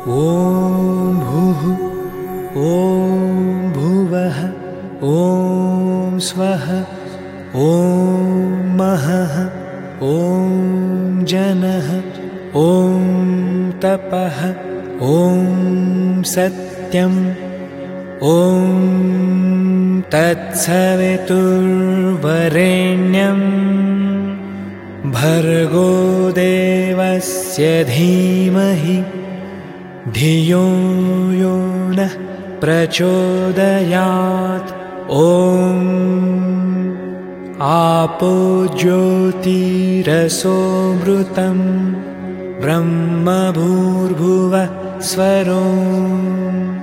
ॐ भुः ॐ भुवः ॐ स्वः ॐ महः ॐ जनः ॐ तपः ॐ सत्यम् ॐ तत्सवितुर्वरेण्यं भर्गो देवस्य धीमहि धियो यो नः प्रचोदयात् ॐ आपो ज्योतिरसोऽमृतं ब्रह्म भूर्भुवः स्वरोम्